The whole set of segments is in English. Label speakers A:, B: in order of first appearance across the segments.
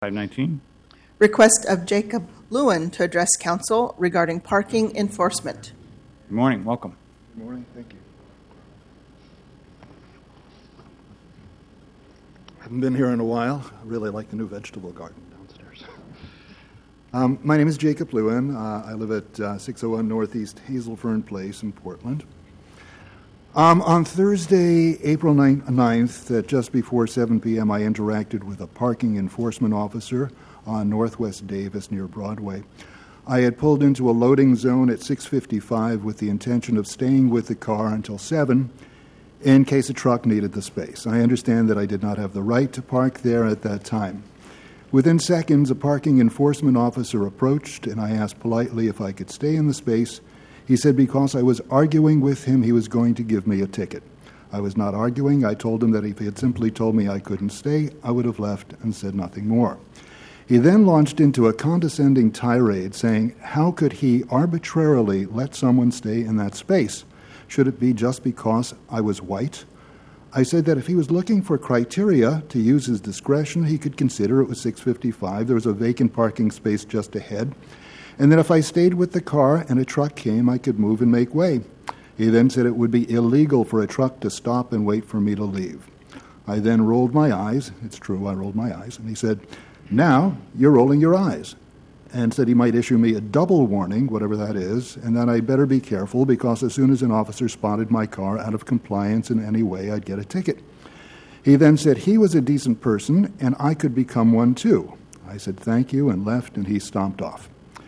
A: 519.
B: Request of Jacob Lewin to address council regarding parking enforcement.
A: Good morning. Welcome.
C: Good morning. Thank you. Haven't been here in a while. I really like the new vegetable garden downstairs. My name is Jacob Lewin. I live at 601 Northeast Hazelfern Place in Portland. On Thursday, April 9th, at just before 7 p.m., I interacted with a parking enforcement officer on Northwest Davis near Broadway. I had pulled into a loading zone at 6:55 with the intention of staying with the car until 7 in case a truck needed the space. I understand that I did not have the right to park there at that time. Within seconds, a parking enforcement officer approached, and I asked politely if I could stay in the space. He said because I was arguing with him, he was going to give me a ticket. I was not arguing. I told him that if he had simply told me I couldn't stay, I would have left and said nothing more. He then launched into a condescending tirade saying, how could he arbitrarily let someone stay in that space? Should it be just because I was white? I said that if he was looking for criteria to use his discretion, he could consider it was 6:55. There was a vacant parking space just ahead. And that if I stayed with the car and a truck came, I could move and make way. He then said it would be illegal for a truck to stop and wait for me to leave. I then rolled my eyes. It's true, I rolled my eyes. And he said, now you're rolling your eyes. And said he might issue me a double warning, whatever that is, and that I'd better be careful because as soon as an officer spotted my car out of compliance in any way, I'd get a ticket. He then said he was a decent person and I could become one too. I said thank you and left, and he stomped off.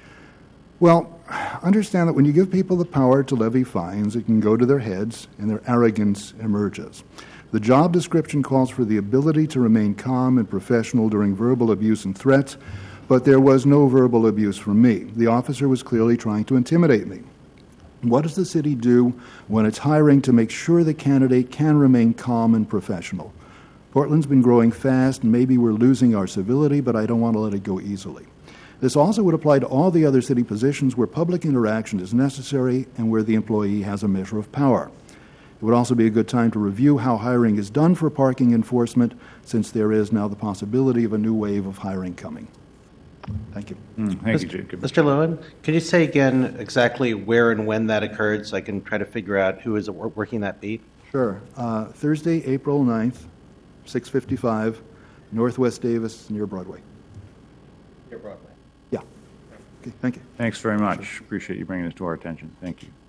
C: Well, understand that when you give people the power to levy fines, it can go to their heads and their arrogance emerges. The job description calls for the ability to remain calm and professional during verbal abuse and threats, but there was no verbal abuse from me. The officer was clearly trying to intimidate me. What does the city do when it's hiring to make sure the candidate can remain calm and professional? Portland's been growing fast, and maybe we're losing our civility, but I don't want to let it go easily. This also would apply to all the other city positions where public interaction is necessary and where the employee has a measure of power. It would also be a good time to review how hiring is done for parking enforcement, since there is now the possibility of a new wave of hiring coming. Thank you.
A: Thank you, Jacob.
D: Mr. Lewin, can you say again exactly where and when that occurred so I can try to figure out who is working that beat?
C: Sure. Thursday, April 9th, 6:55, Northwest Davis near Broadway.
D: Near Broadway.
C: Yeah. Okay, thank you.
A: Thanks very much. Appreciate you bringing this to our attention. Thank you.